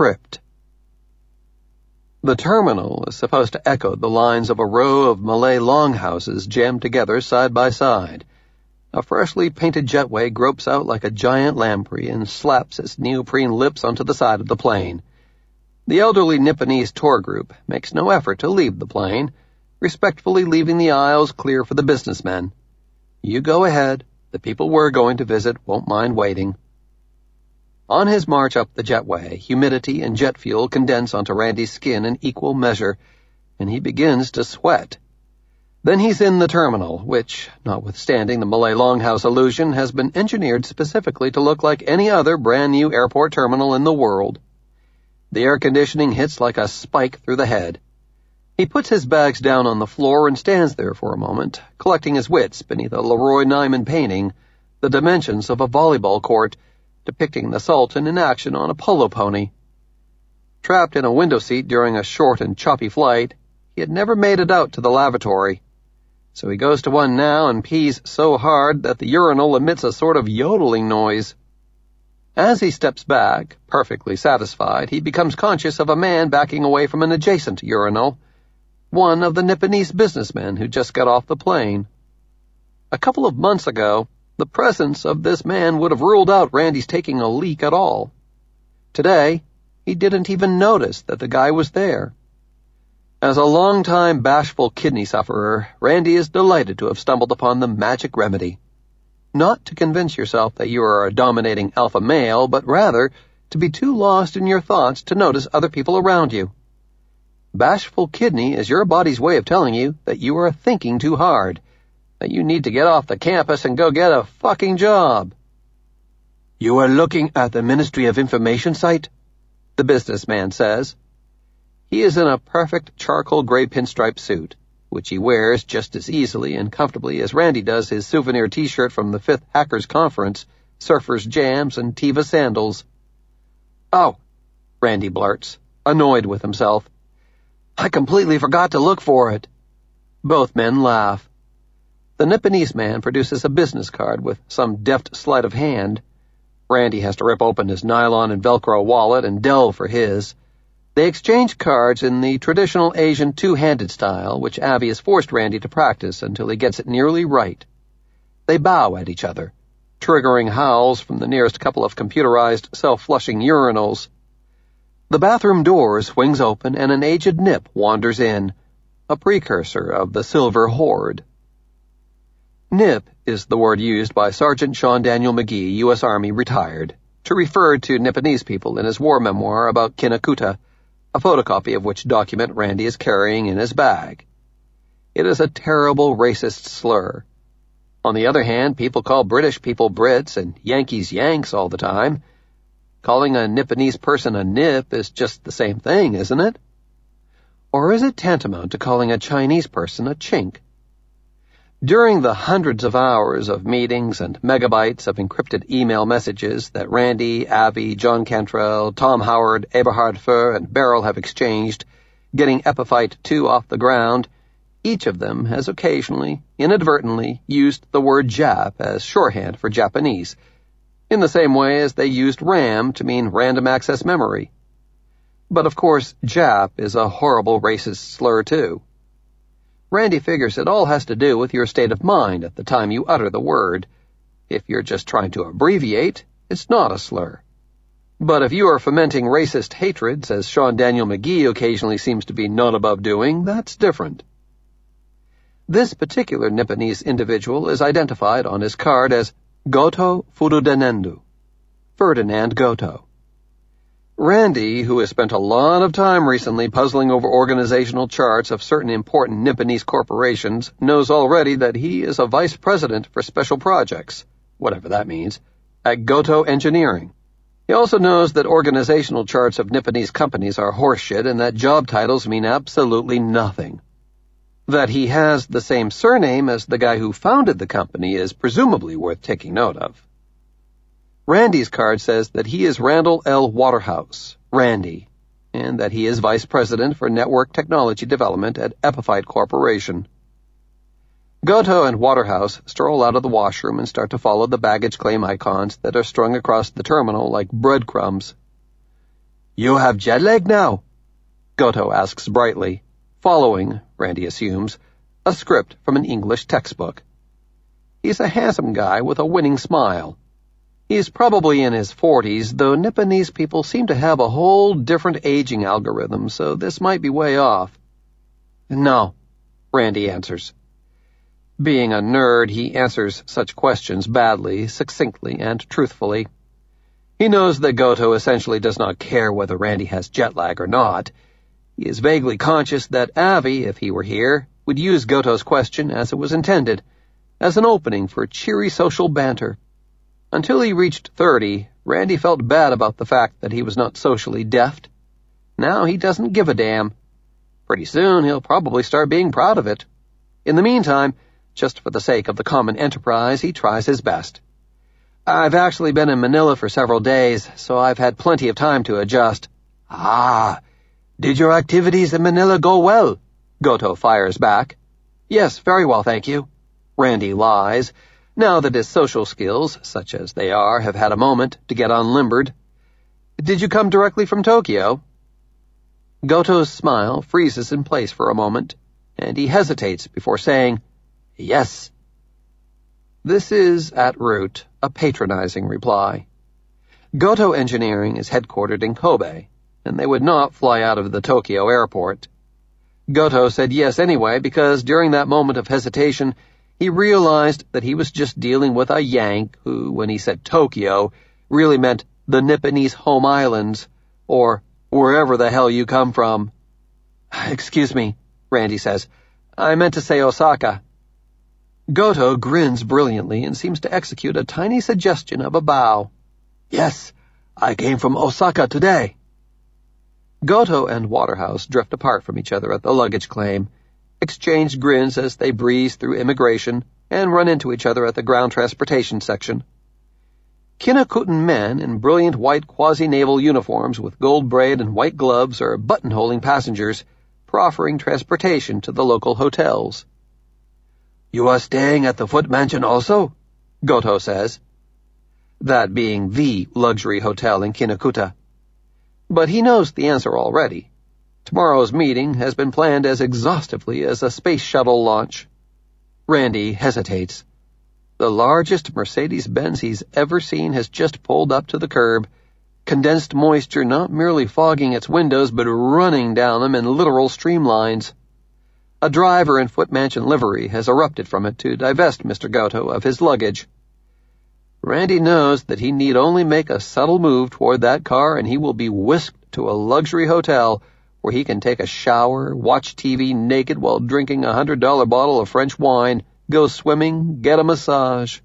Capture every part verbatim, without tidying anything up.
Crypt. The terminal is supposed to echo the lines of a row of Malay longhouses jammed together side by side. A freshly painted jetway gropes out like a giant lamprey and slaps its neoprene lips onto the side of the plane. The elderly Nipponese tour group makes no effort to leave the plane, respectfully leaving the aisles clear for the businessmen. You go ahead. The people we're going to visit won't mind waiting. On his march up the jetway, humidity and jet fuel condense onto Randy's skin in equal measure, and he begins to sweat. Then he's in the terminal, which, notwithstanding the Malay Longhouse illusion, has been engineered specifically to look like any other brand-new airport terminal in the world. The air conditioning hits like a spike through the head. He puts his bags down on the floor and stands there for a moment, collecting his wits beneath a Leroy Nyman painting, the dimensions of a volleyball court, depicting the Sultan in action on a polo pony. Trapped in a window seat during a short and choppy flight, he had never made it out to the lavatory. So he goes to one now and pees so hard that the urinal emits a sort of yodeling noise. As he steps back, perfectly satisfied, he becomes conscious of a man backing away from an adjacent urinal, one of the Nipponese businessmen who just got off the plane. A couple of months ago, the presence of this man would have ruled out Randy's taking a leak at all. Today, he didn't even notice that the guy was there. As a long-time bashful kidney sufferer, Randy is delighted to have stumbled upon the magic remedy. Not to convince yourself that you are a dominating alpha male, but rather to be too lost in your thoughts to notice other people around you. Bashful kidney is your body's way of telling you that you are thinking too hard, that you need to get off the campus and go get a fucking job. You are looking at the Ministry of Information site? The businessman says. He is in a perfect charcoal gray pinstripe suit, which he wears just as easily and comfortably as Randy does his souvenir t-shirt from the fifth Hackers Conference, Surfer's Jams, and Tiva sandals. Oh, Randy blurts, annoyed with himself. I completely forgot to look for it. Both men laugh. The Nipponese man produces a business card with some deft sleight of hand. Randy has to rip open his nylon and Velcro wallet and delve for his. They exchange cards in the traditional Asian two-handed style, which Avi has forced Randy to practice until he gets it nearly right. They bow at each other, triggering howls from the nearest couple of computerized, self-flushing urinals. The bathroom door swings open and an aged Nip wanders in, a precursor of the Silver Horde. Nip is the word used by Sergeant Sean Daniel McGee, U S Army retired, to refer to Nipponese people in his war memoir about Kinnakuta, a photocopy of which document Randy is carrying in his bag. It is a terrible racist slur. On the other hand, people call British people Brits and Yankees Yanks all the time. Calling a Nipponese person a Nip is just the same thing, isn't it? Or is it tantamount to calling a Chinese person a chink? During the hundreds of hours of meetings and megabytes of encrypted email messages that Randy, Avi, John Cantrell, Tom Howard, Eberhard Furr, and Beryl have exchanged, getting Epiphyte two off the ground, each of them has occasionally, inadvertently, used the word Jap as shorthand for Japanese, in the same way as they used RAM to mean random access memory. But of course, Jap is a horrible racist slur too. Randy figures it all has to do with your state of mind at the time you utter the word. If you're just trying to abbreviate, it's not a slur. But if you are fomenting racist hatreds, as Sean Daniel McGee occasionally seems to be not above doing, that's different. This particular Nipponese individual is identified on his card as Goto Furudenendu, Ferdinand Goto. Randy, who has spent a lot of time recently puzzling over organizational charts of certain important Nipponese corporations, knows already that he is a vice president for special projects, whatever that means, at Goto Engineering. He also knows that organizational charts of Nipponese companies are horseshit and that job titles mean absolutely nothing. That he has the same surname as the guy who founded the company is presumably worth taking note of. Randy's card says that he is Randall L. Waterhouse, Randy, and that he is Vice President for Network Technology Development at Epiphyte Corporation. Goto and Waterhouse stroll out of the washroom and start to follow the baggage claim icons that are strung across the terminal like breadcrumbs. You have jet lag now? Goto asks brightly, following, Randy assumes, a script from an English textbook. He's a handsome guy with a winning smile. He's probably in his forties, though Nipponese people seem to have a whole different aging algorithm, so this might be way off. No, Randy answers. Being a nerd, he answers such questions badly, succinctly, and truthfully. He knows that Goto essentially does not care whether Randy has jet lag or not. He is vaguely conscious that Avi, if he were here, would use Goto's question as it was intended, as an opening for cheery social banter. Until he reached thirty, Randy felt bad about the fact that he was not socially deft. Now he doesn't give a damn. Pretty soon he'll probably start being proud of it. In the meantime, just for the sake of the common enterprise, he tries his best. I've actually been in Manila for several days, so I've had plenty of time to adjust. Ah, did your activities in Manila go well? Goto fires back. Yes, very well, thank you. Randy lies, now that his social skills, such as they are, have had a moment to get unlimbered. Did you come directly from Tokyo? Goto's smile freezes in place for a moment, and he hesitates before saying, Yes. This is, at root, a patronizing reply. Goto Engineering is headquartered in Kobe, and they would not fly out of the Tokyo airport. Goto said yes anyway because during that moment of hesitation, he realized that he was just dealing with a Yank who, when he said Tokyo, really meant the Nipponese home islands, or wherever the hell you come from. Excuse me, Randy says. I meant to say Osaka. Goto grins brilliantly and seems to execute a tiny suggestion of a bow. Yes, I came from Osaka today. Goto and Waterhouse drift apart from each other at the luggage claim, exchange grins as they breeze through immigration, and run into each other at the ground transportation section. Kinakuten men in brilliant white quasi-naval uniforms with gold braid and white gloves are buttonholing passengers, proffering transportation to the local hotels. You are staying at the Foot Mansion also? Goto says. That being the luxury hotel in Kinakuta. But he knows the answer already. Tomorrow's meeting has been planned as exhaustively as a space shuttle launch. Randy hesitates. The largest Mercedes-Benz he's ever seen has just pulled up to the curb, condensed moisture not merely fogging its windows but running down them in literal streamlines. A driver in Foot Mansion livery has erupted from it to divest Mister Goto of his luggage. Randy knows that he need only make a subtle move toward that car and he will be whisked to a luxury hotel where he can take a shower, watch T V naked while drinking a hundred dollar bottle of French wine, go swimming, get a massage.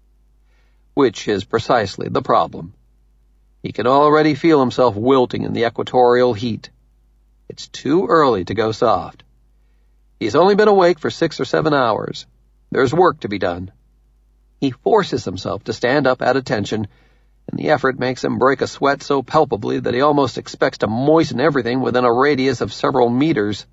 Which is precisely the problem. He can already feel himself wilting in the equatorial heat. It's too early to go soft. He's only been awake for six or seven hours. There's work to be done. He forces himself to stand up at attention, and the effort makes him break a sweat so palpably that he almost expects to moisten everything within a radius of several meters.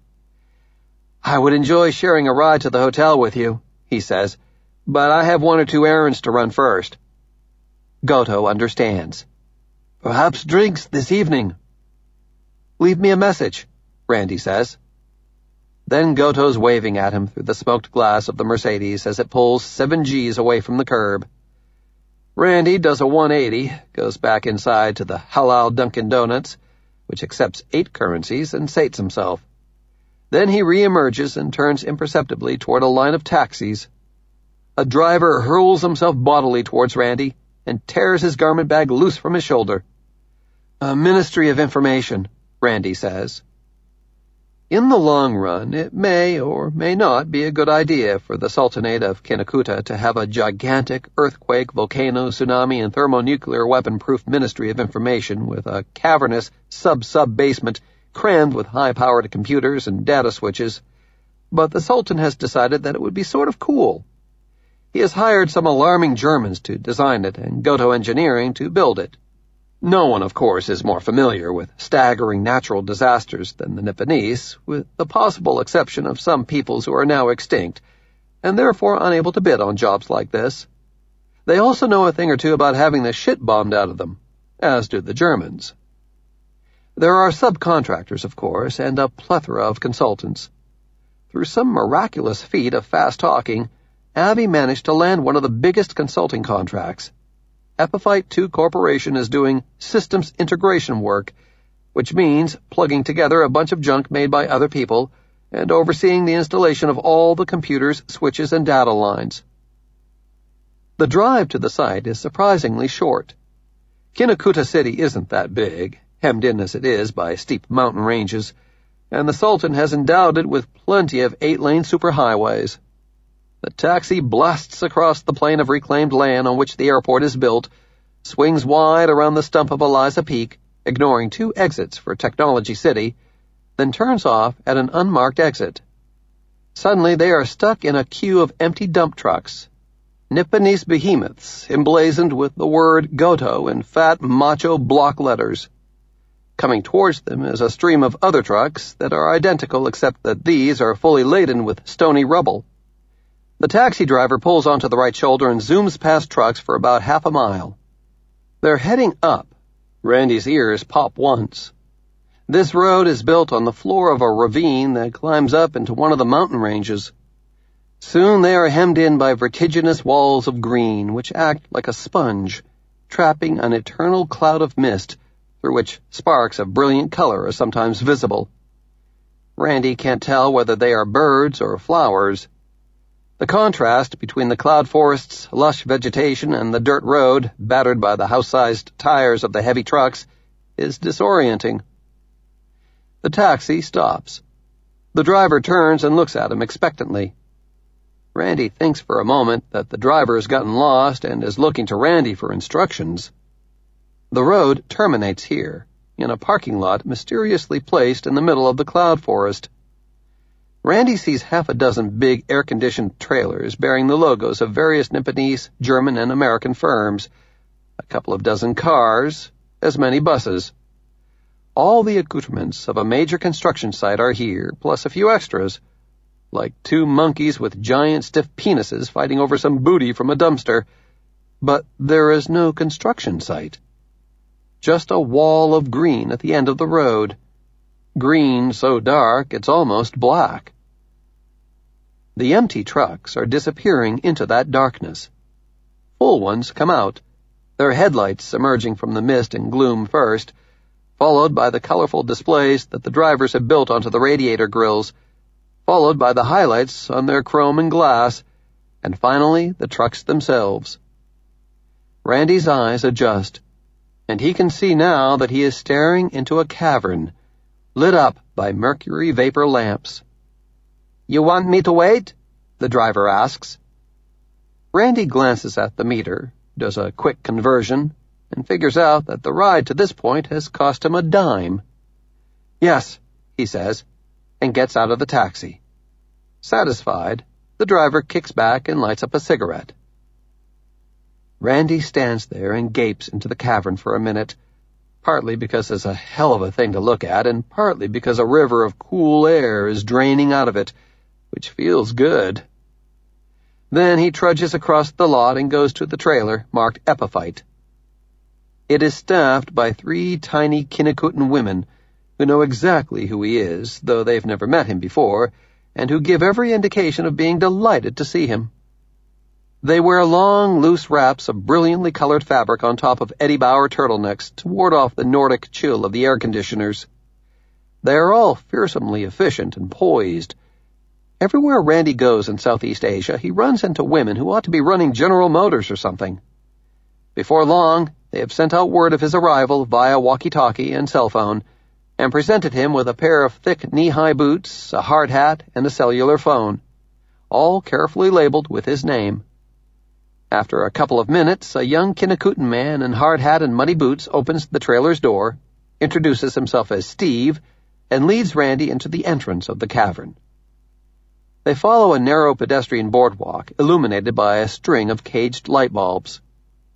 I would enjoy sharing a ride to the hotel with you, he says, but I have one or two errands to run first. Goto understands. Perhaps drinks this evening. Leave me a message, Randy says. Then Goto's waving at him through the smoked glass of the Mercedes as it pulls seven G's away from the curb. Randy does a one eighty, goes back inside to the Halal Dunkin' Donuts, which accepts eight currencies, and sates himself. Then he re-emerges and turns imperceptibly toward a line of taxis. A driver hurls himself bodily towards Randy and tears his garment bag loose from his shoulder. A Ministry of Information, Randy says. In the long run, it may or may not be a good idea for the Sultanate of Kinakuta to have a gigantic earthquake, volcano, tsunami, and thermonuclear weapon-proof Ministry of Information with a cavernous sub-sub-basement crammed with high-powered computers and data switches. But the Sultan has decided that it would be sort of cool. He has hired some alarming Germans to design it and Goto Engineering to build it. No one, of course, is more familiar with staggering natural disasters than the Nipponese, with the possible exception of some peoples who are now extinct, and therefore unable to bid on jobs like this. They also know a thing or two about having the shit bombed out of them, as do the Germans. There are subcontractors, of course, and a plethora of consultants. Through some miraculous feat of fast talking, Abby managed to land one of the biggest consulting contracts. Epiphyte two Corporation is doing systems integration work, which means plugging together a bunch of junk made by other people and overseeing the installation of all the computers, switches, and data lines. The drive to the site is surprisingly short. Kinnakuta City isn't that big, hemmed in as it is by steep mountain ranges, and the Sultan has endowed it with plenty of eight-lane superhighways. The taxi blasts across the plain of reclaimed land on which the airport is built, swings wide around the stump of Eliza Peak, ignoring two exits for Technology City, then turns off at an unmarked exit. Suddenly they are stuck in a queue of empty dump trucks, Nipponese behemoths emblazoned with the word Goto in fat macho block letters. Coming towards them is a stream of other trucks that are identical except that these are fully laden with stony rubble. The taxi driver pulls onto the right shoulder and zooms past trucks for about half a mile. They're heading up. Randy's ears pop once. This road is built on the floor of a ravine that climbs up into one of the mountain ranges. Soon they are hemmed in by vertiginous walls of green, which act like a sponge, trapping an eternal cloud of mist through which sparks of brilliant color are sometimes visible. Randy can't tell whether they are birds or flowers. The contrast between the cloud forest's lush vegetation and the dirt road, battered by the house-sized tires of the heavy trucks, is disorienting. The taxi stops. The driver turns and looks at him expectantly. Randy thinks for a moment that the driver has gotten lost and is looking to Randy for instructions. The road terminates here, in a parking lot mysteriously placed in the middle of the cloud forest. Randy sees half a dozen big air-conditioned trailers bearing the logos of various Nipponese, German, and American firms, a couple of dozen cars, as many buses. All the accoutrements of a major construction site are here, plus a few extras, like two monkeys with giant stiff penises fighting over some booty from a dumpster. But there is no construction site. Just a wall of green at the end of the road. Green so dark it's almost black. The empty trucks are disappearing into that darkness. Full ones come out, their headlights emerging from the mist and gloom first, followed by the colorful displays that the drivers have built onto the radiator grills, followed by the highlights on their chrome and glass, and finally the trucks themselves. Randy's eyes adjust, and he can see now that he is staring into a cavern, lit up by mercury vapor lamps. "You want me to wait?" the driver asks. Randy glances at the meter, does a quick conversion, and figures out that the ride to this point has cost him a dime. "Yes," he says, and gets out of the taxi. Satisfied, the driver kicks back and lights up a cigarette. Randy stands there and gapes into the cavern for a minute, partly because it's a hell of a thing to look at, and partly because a river of cool air is draining out of it, which feels good. Then he trudges across the lot and goes to the trailer marked Epiphyte. It is staffed by three tiny Kinnakutan women who know exactly who he is, though they've never met him before, and who give every indication of being delighted to see him. They wear long, loose wraps of brilliantly colored fabric on top of Eddie Bauer turtlenecks to ward off the Nordic chill of the air conditioners. They are all fearsomely efficient and poised. Everywhere Randy goes in Southeast Asia, he runs into women who ought to be running General Motors or something. Before long, they have sent out word of his arrival via walkie-talkie and cell phone, and presented him with a pair of thick knee-high boots, a hard hat, and a cellular phone, all carefully labeled with his name. After a couple of minutes, a young Kinnakutan man in hard hat and muddy boots opens the trailer's door, introduces himself as Steve, and leads Randy into the entrance of the cavern. They follow a narrow pedestrian boardwalk illuminated by a string of caged light bulbs.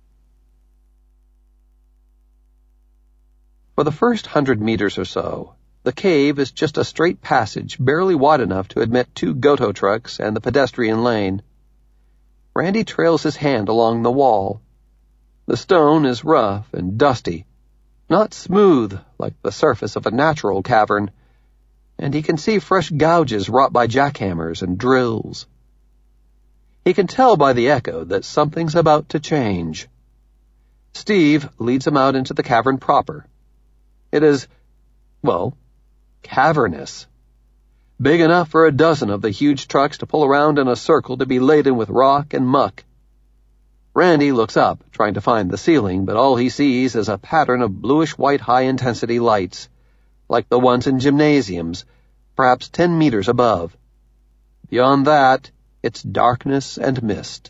For the first hundred meters or so, the cave is just a straight passage barely wide enough to admit two Goto trucks and the pedestrian lane. Randy trails his hand along the wall. The stone is rough and dusty. not smooth like the surface of a natural cavern, and he can see fresh gouges wrought by jackhammers and drills. He can tell by the echo that something's about to change. Steve leads him out into the cavern proper. It is, well, cavernous. Big enough for a dozen of the huge trucks to pull around in a circle to be laden with rock and muck. Randy looks up, trying to find the ceiling, but all he sees is a pattern of bluish-white high-intensity lights, like the ones in gymnasiums, perhaps ten meters above. Beyond that, it's darkness and mist.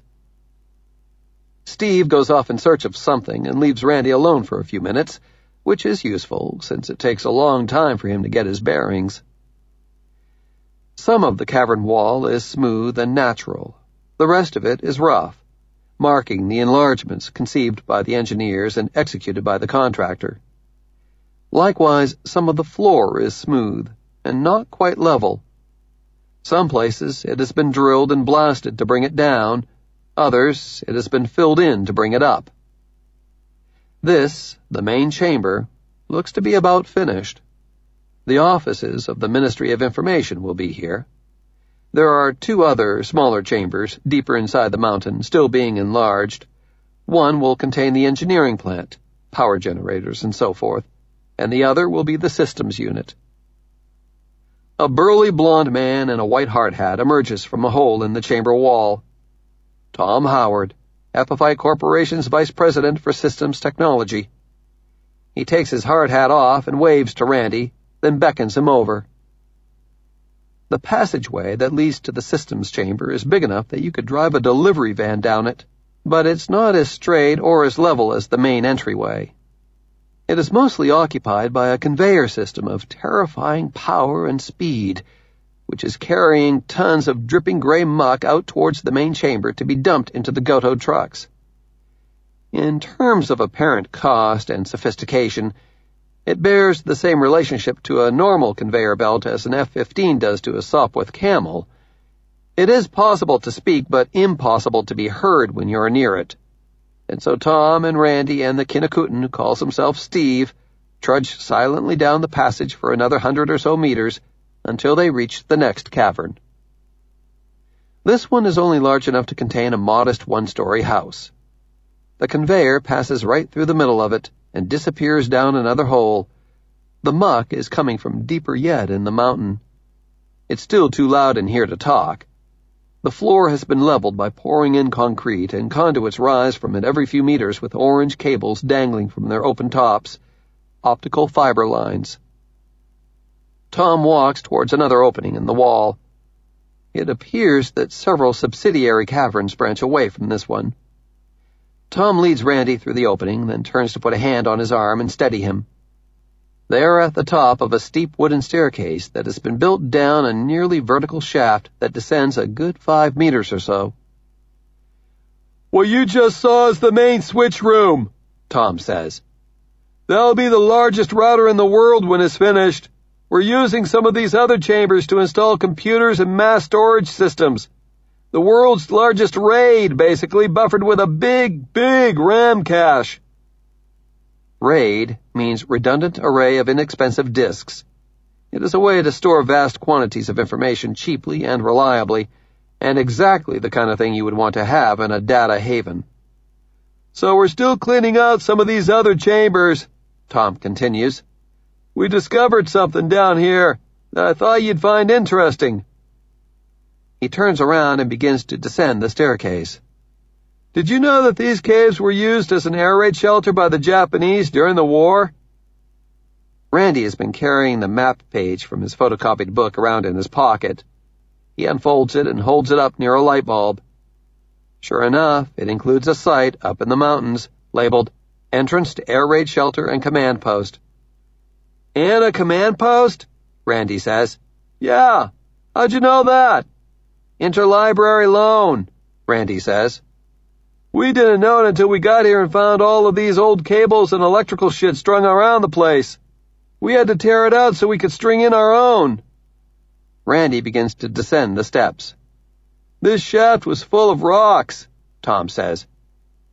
Steve goes off in search of something and leaves Randy alone for a few minutes, which is useful since it takes a long time for him to get his bearings. Some of the cavern wall is smooth and natural. The rest of it is rough, marking the enlargements conceived by the engineers and executed by the contractor. Likewise, some of the floor is smooth and not quite level. Some places it has been drilled and blasted to bring it down, others it has been filled in to bring it up. This, the main chamber, looks to be about finished. The offices of the Ministry of Information will be here. There are two other smaller chambers deeper inside the mountain still being enlarged. One will contain the engineering plant, power generators, and so forth, and the other will be the systems unit. A burly blond man in a white hard hat emerges from a hole in the chamber wall. Tom Howard, Epiphyte Corporation's Vice President for Systems Technology. He takes his hard hat off and waves to Randy, then beckons him over. The passageway that leads to the systems chamber is big enough that you could drive a delivery van down it, but it's not as straight or as level as the main entryway. It is mostly occupied by a conveyor system of terrifying power and speed, which is carrying tons of dripping gray muck out towards the main chamber to be dumped into the Goto trucks. In terms of apparent cost and sophistication, it bears the same relationship to a normal conveyor belt as an F fifteen does to a Sopwith Camel. It is possible to speak, but impossible to be heard when you're near it. And so Tom and Randy and the Kinnakutan, who calls himself Steve, trudge silently down the passage for another hundred or so meters until they reach the next cavern. This one is only large enough to contain a modest one-story house. The conveyor passes right through the middle of it and disappears down another hole. The muck is coming from deeper yet in the mountain. It's still too loud in here to talk. The floor has been leveled by pouring in concrete, and conduits rise from it every few meters with orange cables dangling from their open tops, optical fiber lines. Tom walks towards another opening in the wall. It appears that several subsidiary caverns branch away from this one. Tom leads Randy through the opening, then turns to put a hand on his arm and steady him. They are at the top of a steep wooden staircase that has been built down a nearly vertical shaft that descends a good five meters or so. "What you just saw is the main switch room," Tom says. "That'll be the largest router in the world when it's finished. We're using some of these other chambers to install computers and mass storage systems. The world's largest RAID, basically, buffered with a big, big RAM cache." RAID means Redundant Array of Inexpensive Disks. It is a way to store vast quantities of information cheaply and reliably, and exactly the kind of thing you would want to have in a data haven. "So we're still cleaning out some of these other chambers," Tom continues. "We discovered something down here that I thought you'd find interesting." He turns around and begins to descend the staircase. "Did you know that these caves were used as an air raid shelter by the Japanese during the war?" Randy has been carrying the map page from his photocopied book around in his pocket. He unfolds it and holds it up near a light bulb. Sure enough, it includes a site up in the mountains labeled Entrance to Air Raid Shelter and Command Post. "And a command post?" Randy says. "Yeah. How'd you know that?" "Interlibrary loan," Randy says. "We didn't know it until we got here and found all of these old cables and electrical shit strung around the place. We had to tear it out so we could string in our own." Randy begins to descend the steps. "This shaft was full of rocks," Tom says.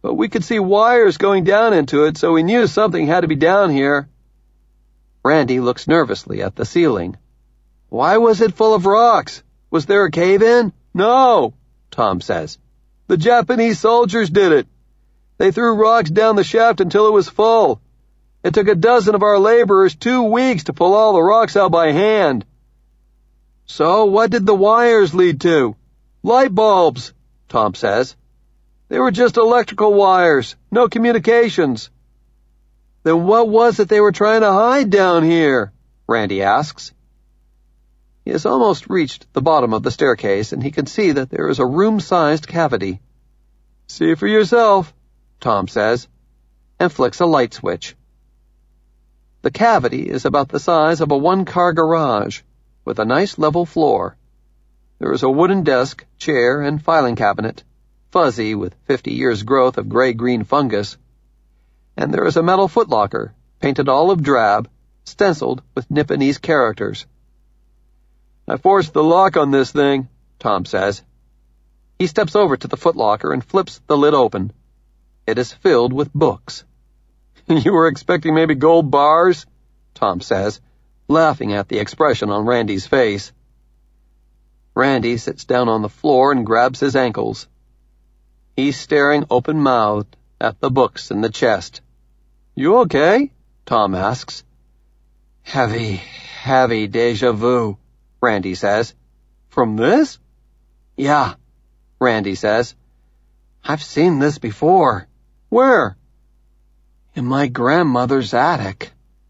but we could see wires going down into it, so we knew something had to be down here." Randy looks nervously at the ceiling. "Why was it full of rocks? Was there a cave-in?" "No," Tom says. "The Japanese soldiers did it. They threw rocks down the shaft until it was full. It took a dozen of our laborers two weeks to pull all the rocks out by hand." "So what did the wires lead to?" "Light bulbs," Tom says. "They were just electrical wires, no communications." "Then what was it they were trying to hide down here?" Randy asks. He has almost reached the bottom of the staircase, and he can see that there is a room-sized cavity. "See for yourself," Tom says, and flicks a light switch. The cavity is about the size of a one-car garage, with a nice level floor. There is a wooden desk, chair, and filing cabinet, fuzzy with fifty years' growth of gray-green fungus. And there is a metal footlocker, painted olive drab, stenciled with Nipponese characters. "I forced the lock on this thing," Tom says. He steps over to the footlocker and flips the lid open. It is filled with books. "You were expecting maybe gold bars?" Tom says, laughing at the expression on Randy's face. Randy sits down on the floor and grabs his ankles. He's staring open-mouthed at the books in the chest. "You okay?" Tom asks. "Heavy, heavy déjà vu," Randy says. "From this?" "Yeah," Randy says. "I've seen this before." "Where?" "In my grandmother's attic."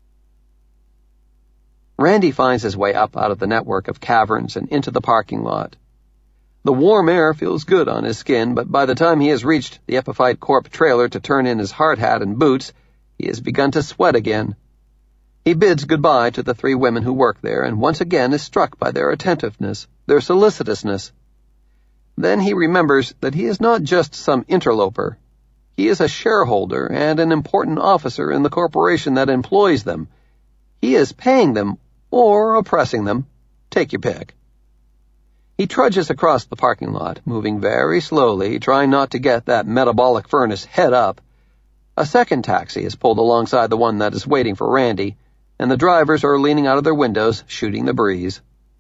Randy finds his way up out of the network of caverns and into the parking lot. The warm air feels good on his skin, but by the time he has reached the Epiphyte Corp trailer to turn in his hard hat and boots, he has begun to sweat again. He bids goodbye to the three women who work there, and once again is struck by their attentiveness, their solicitousness. Then he remembers that he is not just some interloper. He is a shareholder and an important officer in the corporation that employs them. He is paying them or oppressing them. Take your pick. He trudges across the parking lot, moving very slowly, trying not to get that metabolic furnace head up. A second taxi is pulled alongside the one that is waiting for Randy, and the drivers are leaning out of their windows, shooting the breeze.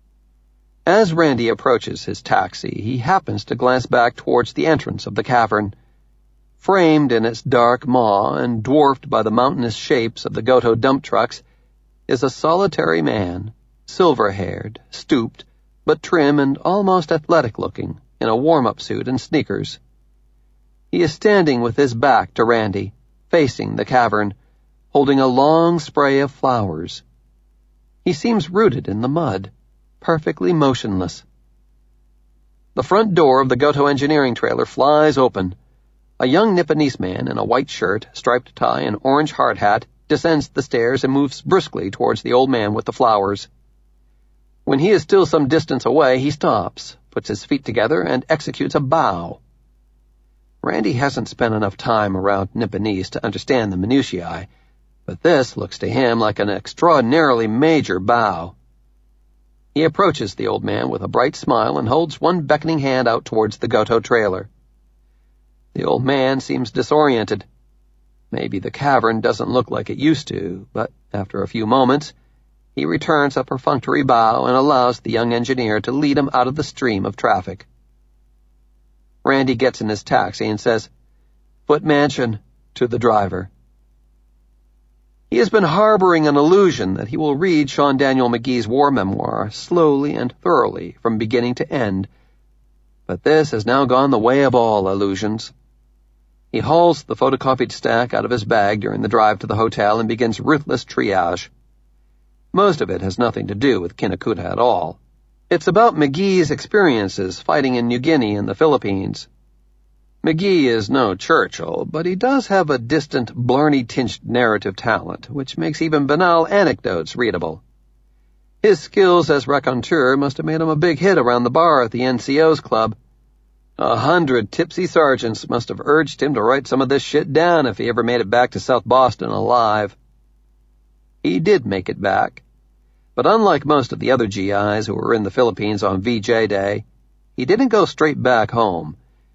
As Randy approaches his taxi, he happens to glance back towards the entrance of the cavern. Framed in its dark maw and dwarfed by the mountainous shapes of the Goto dump trucks is a solitary man, silver-haired, stooped, but trim and almost athletic-looking, in a warm-up suit and sneakers. He is standing with his back to Randy, facing the cavern, holding a long spray of flowers. He seems rooted in the mud, perfectly motionless. The front door of the Goto engineering trailer flies open. A young Nipponese man in a white shirt, striped tie, and orange hard hat descends the stairs and moves briskly towards the old man with the flowers. When he is still some distance away, he stops, puts his feet together, and executes a bow. Randy hasn't spent enough time around Nipponese to understand the minutiae, but this looks to him like an extraordinarily major bow. He approaches the old man with a bright smile and holds one beckoning hand out towards the Goto trailer. The old man seems disoriented. Maybe the cavern doesn't look like it used to, but after a few moments, he returns a perfunctory bow and allows the young engineer to lead him out of the stream of traffic. Randy gets in his taxi and says, "Foot Mansion," to the driver. He has been harboring an illusion that he will read Sean Daniel McGee's war memoir slowly and thoroughly from beginning to end, but this has now gone the way of all illusions. He hauls the photocopied stack out of his bag during the drive to the hotel and begins ruthless triage. Most of it has nothing to do with Kinakuta at all. It's about McGee's experiences fighting in New Guinea and the Philippines. McGee is no Churchill, but he does have a distant, Blarney-tinged narrative talent, which makes even banal anecdotes readable. His skills as raconteur must have made him a big hit around the bar at the N C O's club. A hundred tipsy sergeants must have urged him to write some of this shit down if he ever made it back to South Boston alive. He did make it back, but unlike most of the other G Is who were in the Philippines on V J Day, he didn't go straight back home.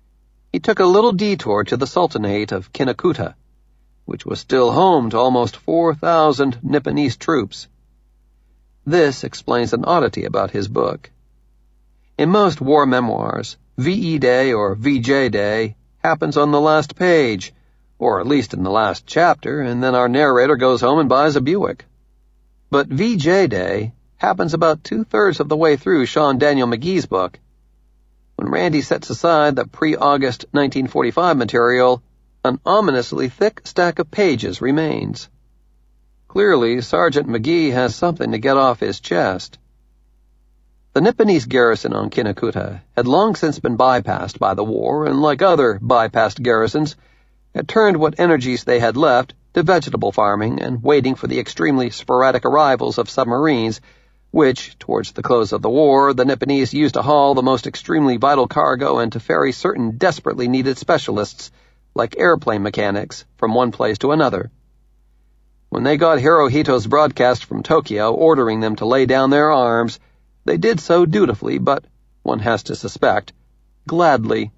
he took a little detour to the Sultanate of Kinnakuta, which was still home to almost four thousand Nipponese troops. This explains an oddity about his book. In most war memoirs, V E Day or V J Day happens on the last page, or at least in the last chapter, and then our narrator goes home and buys a Buick. But V J Day happens about two-thirds of the way through Sean Daniel McGee's book. When Randy sets aside the pre-August nineteen forty-five material, an ominously thick stack of pages remains. Clearly, Sergeant McGee has something to get off his chest. The Nipponese garrison on Kinnakuta had long since been bypassed by the war, and like other bypassed garrisons, had turned what energies they had left to vegetable farming and waiting for the extremely sporadic arrivals of submarines, which, towards the close of the war, the Nipponese used to haul the most extremely vital cargo and to ferry certain desperately needed specialists, like airplane mechanics, from one place to another. When they got Hirohito's broadcast from Tokyo ordering them to lay down their arms, they did so dutifully, but, one has to suspect, gladly.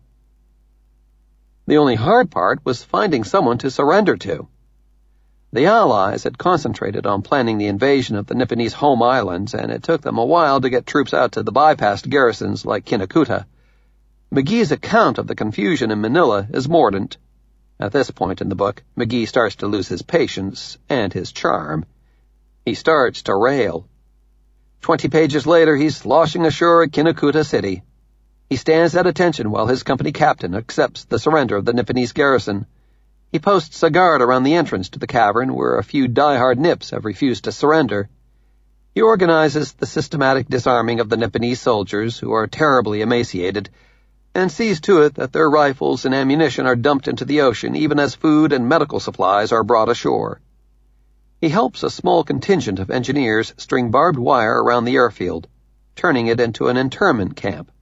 The only hard part was finding someone to surrender to. The Allies had concentrated on planning the invasion of the Nipponese home islands, and it took them a while to get troops out to the bypassed garrisons like Kinnakuta. McGee's account of the confusion in Manila is mordant. At this point in the book, McGee starts to lose his patience and his charm. He starts to rail. Twenty pages later, he's sloshing ashore at Kinnakuta City. He stands at attention while his company captain accepts the surrender of the Nipponese garrison. He posts a guard around the entrance to the cavern where a few die-hard Nips have refused to surrender. He organizes the systematic disarming of the Nipponese soldiers, who are terribly emaciated, and sees to it that their rifles and ammunition are dumped into the ocean even as food and medical supplies are brought ashore. He helps a small contingent of engineers string barbed wire around the airfield, turning it into an internment camp.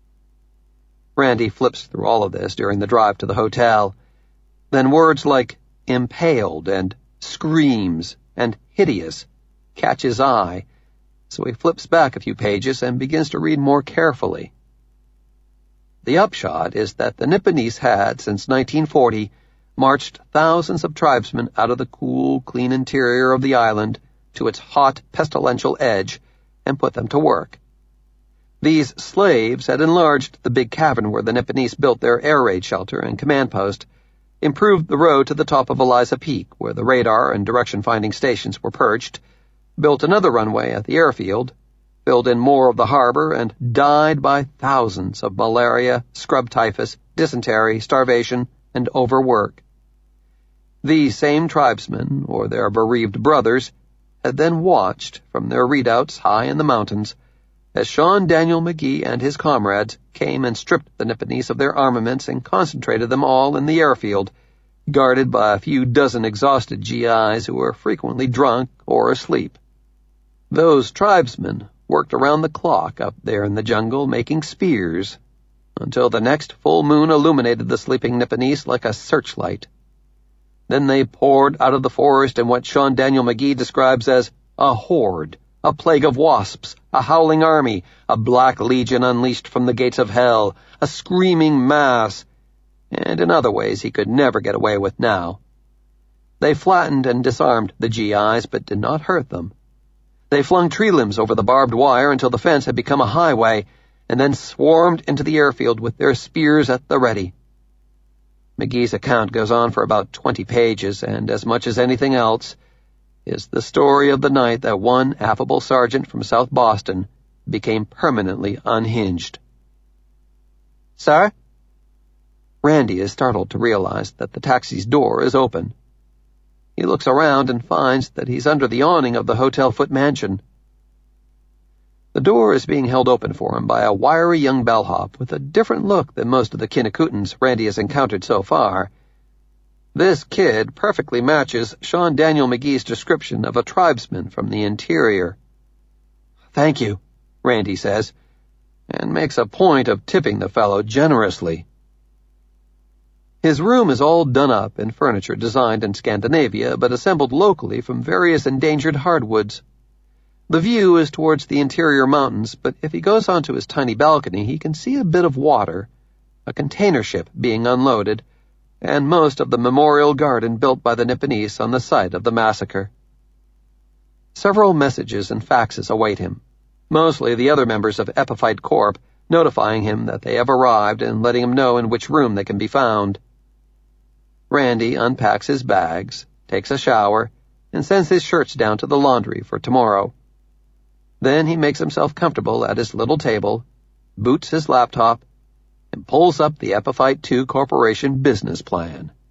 Randy flips through all of this during the drive to the hotel. Then words like impaled and screams and hideous catch his eye, so he flips back a few pages and begins to read more carefully. The upshot is that the Nipponese had, since nineteen forty, marched thousands of tribesmen out of the cool, clean interior of the island to its hot, pestilential edge and put them to work. These slaves had enlarged the big cavern where the Nipponese built their air raid shelter and command post, improved the road to the top of Eliza Peak, where the radar and direction-finding stations were perched, built another runway at the airfield, filled in more of the harbor, and died by thousands of malaria, scrub typhus, dysentery, starvation, and overwork. These same tribesmen, or their bereaved brothers, had then watched from their redoubts high in the mountains as Sean Daniel McGee and his comrades came and stripped the Nipponese of their armaments and concentrated them all in the airfield, guarded by a few dozen exhausted G Is who were frequently drunk or asleep. Those tribesmen worked around the clock up there in the jungle making spears, until the next full moon illuminated the sleeping Nipponese like a searchlight. Then they poured out of the forest in what Sean Daniel McGee describes as a horde, a plague of wasps, a howling army, a black legion unleashed from the gates of hell, a screaming mass, and in other ways he could never get away with now. They flattened and disarmed the G Is, but did not hurt them. They flung tree limbs over the barbed wire until the fence had become a highway, and then swarmed into the airfield with their spears at the ready. McGee's account goes on for about twenty pages, and as much as anything else, is the story of the night that one affable sergeant from South Boston became permanently unhinged. "Sir?" Randy is startled to realize that the taxi's door is open. He looks around and finds that he's under the awning of the Hotel Foot Mansion. The door is being held open for him by a wiry young bellhop with a different look than most of the Kinnakutans Randy has encountered so far. This kid perfectly matches Sean Daniel McGee's description of a tribesman from the interior. "Thank you," Randy says, and makes a point of tipping the fellow generously. His room is all done up in furniture designed in Scandinavia but assembled locally from various endangered hardwoods. The view is towards the interior mountains, but if he goes onto his tiny balcony, he can see a bit of water, a container ship being unloaded, and most of the memorial garden built by the Nipponese on the site of the massacre. Several messages and faxes await him, mostly the other members of Epiphyte Corp notifying him that they have arrived and letting him know in which room they can be found. Randy unpacks his bags, takes a shower, and sends his shirts down to the laundry for tomorrow. Then he makes himself comfortable at his little table, boots his laptop, and pulls up the Epiphyte two Corporation business plan.